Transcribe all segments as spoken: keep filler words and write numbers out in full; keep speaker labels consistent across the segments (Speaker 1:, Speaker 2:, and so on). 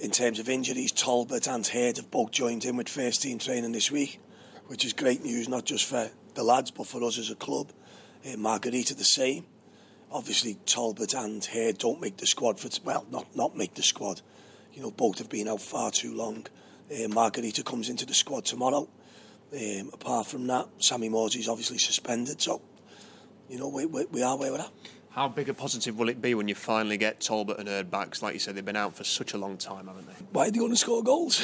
Speaker 1: in terms of injuries, Talbot and Herd have both joined in with first team training this week, which is great news, not just for the lads, but for us as a club. Uh, Margarita the same. Obviously, Talbot and Herd don't make the squad for, well, not, not make the squad. You know, both have been out far too long. Uh, Margarita comes into the squad tomorrow. Um, apart from that, Sammy Morsey's obviously suspended, so, you know, we, we, we are where we're at.
Speaker 2: How big a positive will it be when you finally get Talbot and Herd back? 'Cause like you said, they've been out for such a long time, haven't they?
Speaker 1: Why are they going to score goals?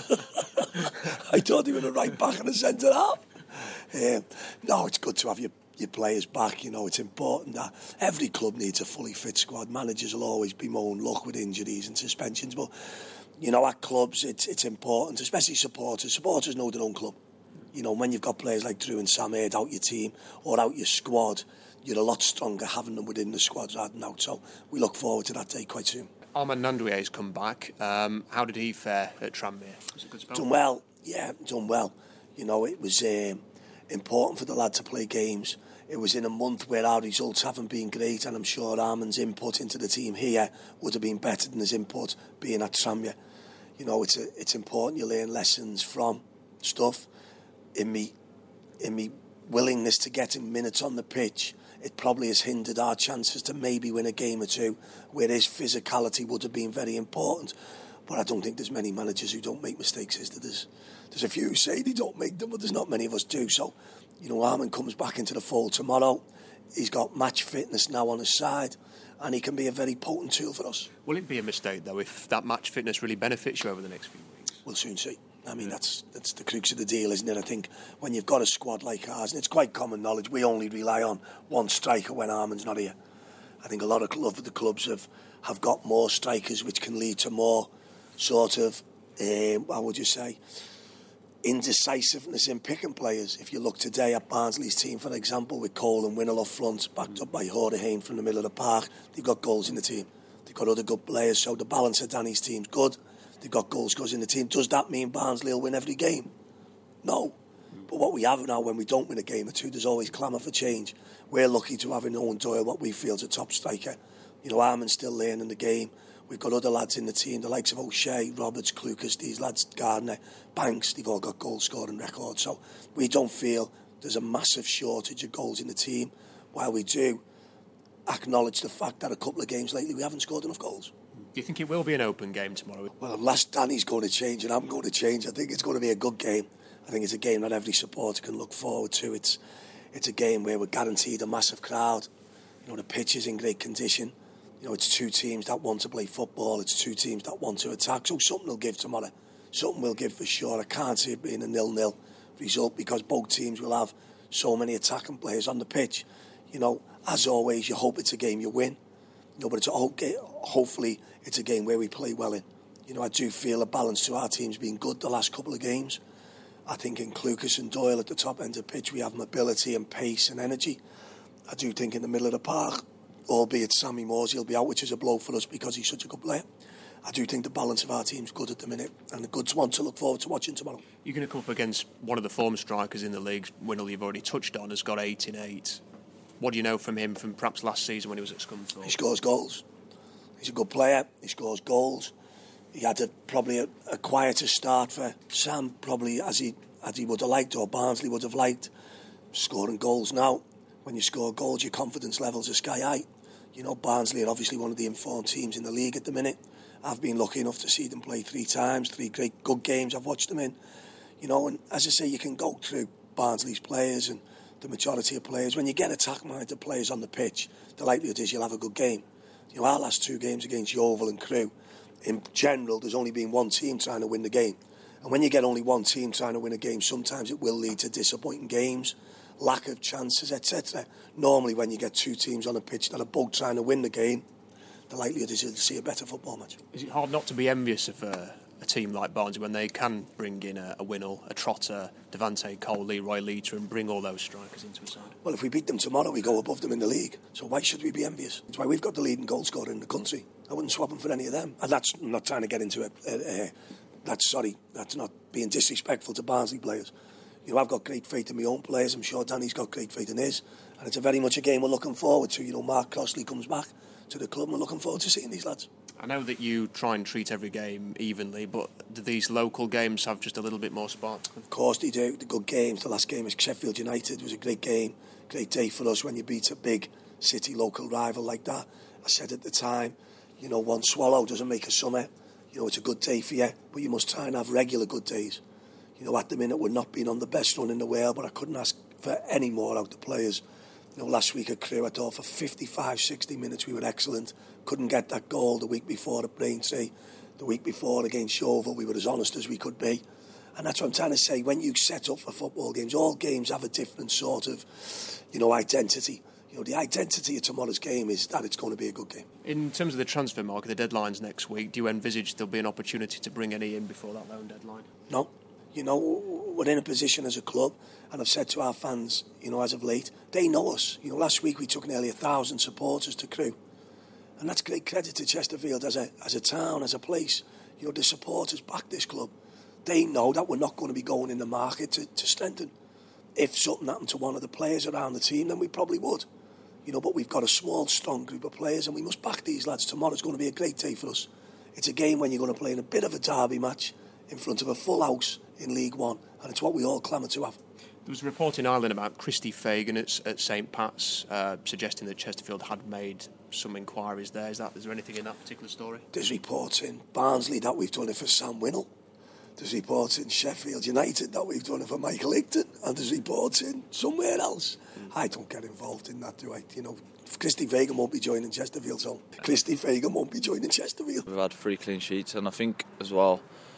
Speaker 1: I thought they were a right back and a centre half. Um, no, it's good to have your, your players back. You know, it's important that every club needs a fully fit squad. Managers will always bemoan luck with injuries and suspensions, but, you know, at clubs, it's, it's important, especially supporters. Supporters know their own club. You know, when you've got players like Drew and Sam Herd out your team or out your squad, you're a lot stronger having them within the squad rather than out. So we look forward to that day quite soon.
Speaker 2: Armand Nandouille's come back. Um, how did he fare at Tranmere? Was it a good spell?
Speaker 1: Done well, yeah, done well. You know, it was um, important for the lad to play games. It was in a month where our results haven't been great, and I'm sure Armand's input into the team here would have been better than his input being at Tranmere. You know, it's a, it's important you learn lessons from stuff. In me, in me willingness to get him minutes on the pitch, it probably has hindered our chances to maybe win a game or two, where his physicality would have been very important. But I don't think there's many managers who don't make mistakes. Is there? There's, there's a few who say they don't make them, but there's not many of us do. So, you know, Armand comes back into the fold tomorrow. He's got match fitness now on his side, and he can be a very potent tool for us.
Speaker 2: Will it be a mistake, though, if that match fitness really benefits you over the next few weeks?
Speaker 1: We'll soon see. I mean, that's that's the crux of the deal, isn't it? I think when you've got a squad like ours, and it's quite common knowledge, we only rely on one striker when Armand's not here. I think a lot of club, the clubs have, have got more strikers, which can lead to more sort of, um, how would you say, indecisiveness in picking players. If you look today at Barnsley's team, for example, with Cole and Winnell up front, backed up by Hoorderheim from the middle of the park, they've got goals in the team. They've got other good players, so the balance of Danny's team's good. They've got goal scorers in the team. Does that mean Barnsley will win every game? No. But what we have now, when we don't win a game or two, there's always clamour for change. We're lucky to have in Owen Doyle what we feel is a top striker. You know, Armand's still learning the game. We've got other lads in the team, the likes of O'Shea, Roberts, Clucas, these lads, Gardner, Banks, they've all got goal scoring records. So we don't feel there's a massive shortage of goals in the team, while we do acknowledge the fact that a couple of games lately we haven't scored enough goals.
Speaker 2: Do you think it will be an open game tomorrow?
Speaker 1: Well, unless Danny's going to change and I'm going to change, I think it's going to be a good game. I think it's a game that every supporter can look forward to. It's it's a game where we're guaranteed a massive crowd. You know, the pitch is in great condition. You know, it's two teams that want to play football. It's two teams that want to attack. So something will give tomorrow. Something will give for sure. I can't see it being a nil-nil result because both teams will have so many attacking players on the pitch. You know, as always, you hope it's a game you win. You know, but it's a hope game. Hopefully it's a game where we play well in. You know, I do feel a balance to our teams being good the last couple of games. I think in Clucas and Doyle at the top end of the pitch we have mobility and pace and energy. I do think in the middle of the park, albeit Sammy Morsey will be out, which is a blow for us because he's such a good player. I do think the balance of our team's good at the minute, and a good one to look forward to watching tomorrow.
Speaker 2: You're going to come up against one of the form strikers in the league. Winnell, you've already touched on, has got eight in eight. What do you know from him from perhaps last season when he was at Scunthorpe?
Speaker 1: He scores goals. He's a good player. He scores goals. He had a, probably a, a quieter start for Sam, probably as he as he would have liked, or Barnsley would have liked, scoring goals. Now, when you score goals, your confidence levels are sky high. You know, Barnsley are obviously one of the informed teams in the league at the minute. I've been lucky enough to see them play three times, three great good games I've watched them in. You know, and as I say, you can go through Barnsley's players and the majority of players. When you get attack-minded players on the pitch, the likelihood is you'll have a good game. You know, our last two games against Yeovil and Crewe, in general, there's only been one team trying to win the game. And when you get only one team trying to win a game, sometimes it will lead to disappointing games, lack of chances, et cetera. Normally, when you get two teams on a pitch that are both trying to win the game, the likelihood is you'll see a better football match.
Speaker 2: Is it hard not to be envious of uh, a team like Barnsley when they can bring in a, a Winnell, a Trotter, Devante Cole, Leroy Leiter, and bring all those strikers into a side?
Speaker 1: Well, if we beat them tomorrow, we go above them in the league. So why should we be envious? That's why we've got the leading goal scorer in the country. I wouldn't swap them for any of them. And that's I'm not trying to get into it. Uh, uh, that's sorry. That's not being disrespectful to Barnsley players. You know, I've got great faith in my own players. I'm sure Danny's got great faith in his. And it's a very much a game we're looking forward to. You know, Mark Crossley comes back to the club. And we're looking forward to seeing these lads.
Speaker 2: I know that you try and treat every game evenly, but do these local games have just a little bit more spark?
Speaker 1: Of course they do. The good games. The last game is Sheffield United. It was a great game, great day for us when you beat a big city local rival like that. I said at the time, you know, one swallow doesn't make a summer. You know, it's a good day for you, but you must try and have regular good days. You know, at the minute we're not being on the best run in the world, but I couldn't ask for any more out of the players. You know, last week at Crewe, I thought for fifty-five, sixty minutes we were excellent. Couldn't get that goal the week before at Braintree. The week before against Yeovil, we were as honest as we could be. And that's what I'm trying to say. When you set up for football games, all games have a different sort of, you know, identity. You know, the identity of tomorrow's game is that it's going to be a good game.
Speaker 2: In terms of the transfer market, the deadline's next week. Do you envisage there'll be an opportunity to bring any in before that loan deadline?
Speaker 1: No. You know, we're in a position as a club, and I've said to our fans, you know, as of late, they know us. You know, last week we took nearly a thousand supporters to Crewe. And that's great credit to Chesterfield as a as a town, as a place. You know, the supporters back this club. They know that we're not going to be going in the market to, to strengthen. If something happened to one of the players around the team, then we probably would. You know, but we've got a small, strong group of players, and we must back these lads. Tomorrow's going to be a great day for us. It's a game when you're going to play in a bit of a derby match in front of a full house in League One, and it's what we all clamour to have.
Speaker 2: There was a report in Ireland about Christy Fagan at, at Saint Pat's uh, suggesting that Chesterfield had made some inquiries there. Is that, is there anything in that particular story?
Speaker 1: There's reports in Barnsley that we've done it for Sam Winnell. There's reports in Sheffield United that we've done it for Michael Higton, and there's reports in somewhere else. Mm. I don't get involved in that, do I? You know, Christy Fagan won't be joining Chesterfield, so Christy Fagan won't be joining Chesterfield.
Speaker 3: We've had three clean sheets, and I think as well,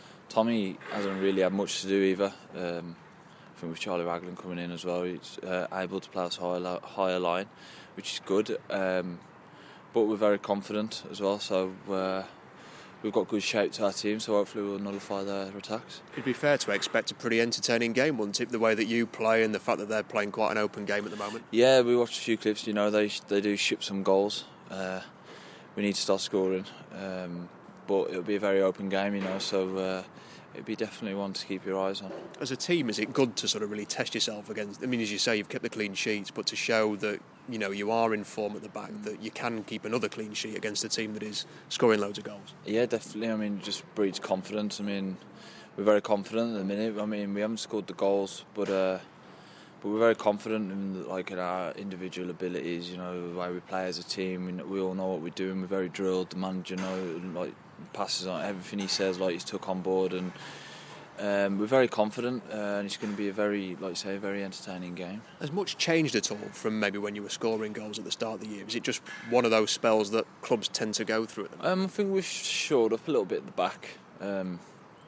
Speaker 3: Tommy hasn't really had much to do either. Um, I think with Charlie Raglan coming in as well, he's uh, able to play us higher, higher line, which is good. Um, but we're very confident as well, so uh, we've got good shape to our team, so hopefully we'll nullify their attacks.
Speaker 2: It'd be fair to expect a pretty entertaining game, wouldn't it? The way that you play and the fact that they're playing quite an open game at the moment.
Speaker 3: Yeah, we watched a few clips. You know, they they do ship some goals. Uh, we need to start scoring, um, but it'll be a very open game, you know. So. Uh, It'd be definitely one to keep your eyes on. As
Speaker 2: a team, is it good to sort of really test yourself against? I mean, as you say, you've kept the clean sheets, but to show that you know you are in form at the back, that you can keep another clean sheet against a team that is scoring loads of goals.
Speaker 3: Yeah, definitely. I mean, just breeds confidence. I mean, we're very confident at the minute. I mean, we haven't scored the goals, but uh, but we're very confident in like in our individual abilities. You know, the way we play as a team. We, we all know what we're doing. We're very drilled. The manager know like. Passes on everything he says, like he's took on board, and um, we're very confident, uh, and it's going to be a very, like you say, a very entertaining game.
Speaker 2: Has much changed at all from maybe when you were scoring goals at the start of the year? Is it just one of those spells that clubs tend to go through at the moment?
Speaker 3: Um, I think we've shored up a little bit at the back. Um,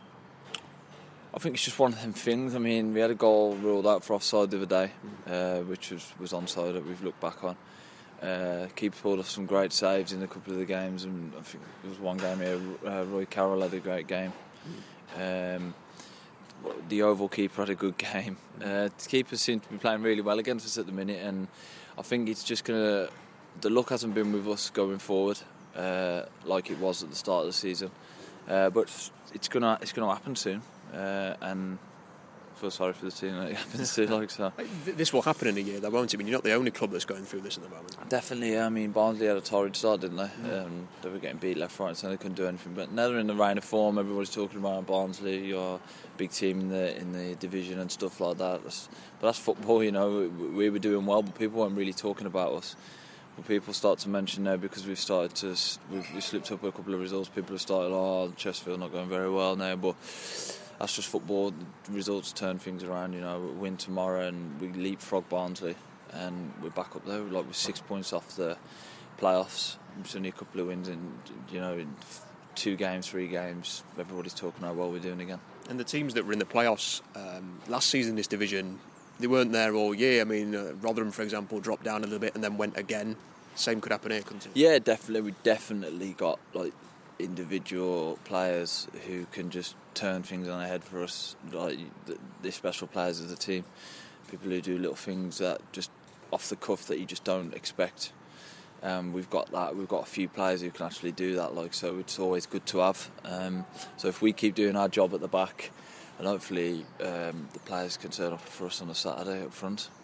Speaker 3: I think it's just one of them things. I mean, we had a goal ruled out for offside the other day, uh, which was, was onside that we've looked back on. Uh, keeper pulled off some great saves in a couple of the games, and I think there was one game here. Uh, Roy Carroll had a great game. Um, the Oval keeper had a good game. Uh, the keepers seem to be playing really well against us at the minute, and I think it's just gonna. The luck hasn't been with us going forward uh, like it was at the start of the season, uh, but it's gonna it's gonna happen soon, uh, and. I feel sorry for the team that it happens to like so.
Speaker 2: This will happen in a year, though, won't it? I mean, you're not the only club that's going through this at the moment.
Speaker 3: Definitely, yeah. I mean, Barnsley had a torrid start, didn't they? Mm. Um, they were getting beat left, right, so they couldn't do anything. But now they're in the reign of form. Everybody's talking about Barnsley, you're a big team in the in the division and stuff like that. That's, but that's football, you know. We, we were doing well, but people weren't really talking about us. But people start to mention now because we've started to we've, we've slipped up a couple of results. People have started, oh, Chesterfield not going very well now, but. That's just football. The results turn things around. You know, we win tomorrow and we leapfrog Barnsley, and we're back up there. Like with six points off the playoffs. It's only a couple of wins in, you know, in two games, three games. Everybody's talking about what we're doing again.
Speaker 2: And the teams that were in the playoffs um, last season, this division, they weren't there all year. I mean, uh, Rotherham, for example, dropped down a little bit and then went again. Same could happen here, couldn't it?
Speaker 3: Yeah, definitely. We definitely got like. individual players who can just turn things on their head for us, like the special players of the team, people who do little things that just off the cuff that you just don't expect. Um, we've got that. We've got a few players who can actually do that. Like so, it's always good to have. Um, so if we keep doing our job at the back, and hopefully um, the players can turn up for us on a Saturday up front.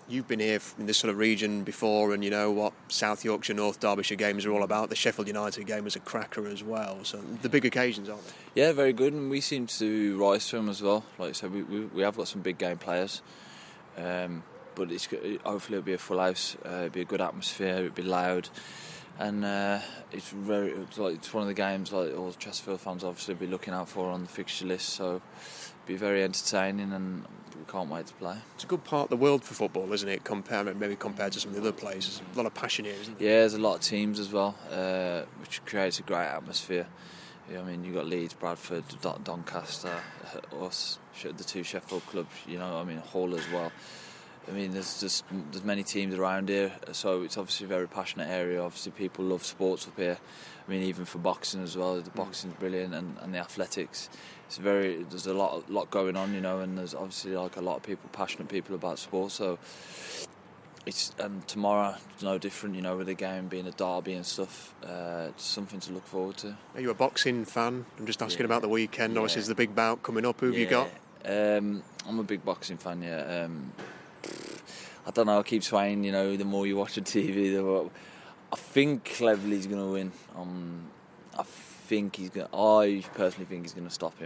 Speaker 2: You've been here in this sort of region before, and you know what South Yorkshire, North Derbyshire games are all about. The Sheffield United game was a cracker as well. So the big occasions, aren't they?
Speaker 3: Yeah, very good, and we seem to rise to them as well. Like I said, we we, we have got some big game players, um, but it's hopefully it'll be a full house. Uh, it'll be a good atmosphere. It'll be loud, and uh, it's very it's like it's one of the games like all Chesterfield fans obviously be looking out for on the fixture list. So it'll be very entertaining, and we can't wait to play.
Speaker 2: It's a good part of the world for football, isn't it? Compared, maybe compared to some of the other places. A lot of passion here, isn't there?
Speaker 3: Yeah, there's a lot of teams as well, uh, which creates a great atmosphere. Yeah, I mean, you've got Leeds, Bradford, Don- Doncaster, us, the two Sheffield clubs, you know, I mean, Hull as well. I mean, there's just there's many teams around here, so it's obviously a very passionate area. Obviously, people love sports up here. I mean, even for boxing as well, the boxing's brilliant, and, and the athletics. It's very there's a lot lot going on, you know, and there's obviously like a lot of people, passionate people about sports. So it's and tomorrow it's no different, you know, with the game being a derby and stuff. Uh, it's something to look forward to.
Speaker 2: Are you a boxing fan? I'm just asking yeah. about the weekend.
Speaker 3: Yeah.
Speaker 2: Obviously, there's the big bout coming up. Who have
Speaker 3: yeah.
Speaker 2: you got?
Speaker 3: Um, I'm a big boxing fan. Yeah. Um, I don't know. I keep swaying. You know, the more you watch the T V, the more. I think Cleverley's going to win. Um, I think he's going. I personally think he's going to stop him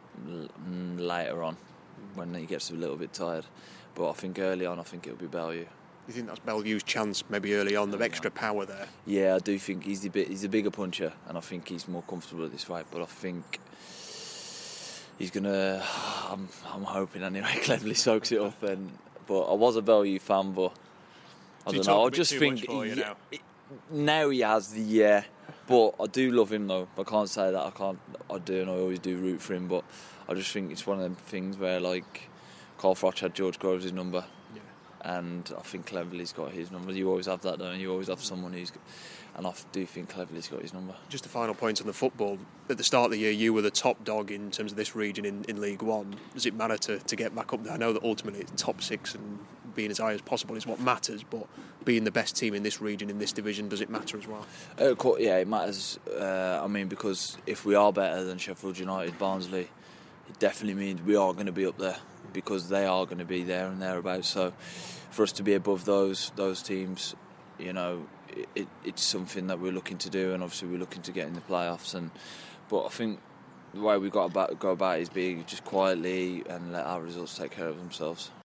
Speaker 3: l- later on when he gets a little bit tired. But I think early on, I think it'll be Bellew.
Speaker 2: You think that's Bellew's chance, maybe early on, the
Speaker 3: early
Speaker 2: extra
Speaker 3: on.
Speaker 2: power there?
Speaker 3: Yeah, I do think he's the bit. He's a bigger puncher, and I think he's more comfortable at this fight. But I think he's gonna. I'm, I'm hoping anyway. Cleverley soaks it up, and but I was a Bellew fan, but I don't know. I just think
Speaker 2: he,
Speaker 3: now? now he has the yeah, but I do love him though. I can't say that I can't. I do, and I always do root for him. But I just think it's one of them things where like Carl Froch had George Groves' number. And I think Cleverley's got his number. You always have that, don't you? You always have someone who's... And I do think Cleverley's got his number.
Speaker 2: Just a final point on the football. At the start of the year, you were the top dog in terms of this region in, in League One. Does it matter to, to get back up there? I know that ultimately it's top six and being as high as possible is what matters, but being the best team in this region, in this division, does it matter as well?
Speaker 3: Uh, yeah, it matters. Uh, I mean, because if we are better than Sheffield United, Barnsley, it definitely means we are going to be up there, because they are going to be there and thereabouts. So for us to be above those those teams, you know, it, it's something that we're looking to do, and obviously we're looking to get in the playoffs. And but I think the way we've got to go about it is be just quietly and let our results take care of themselves.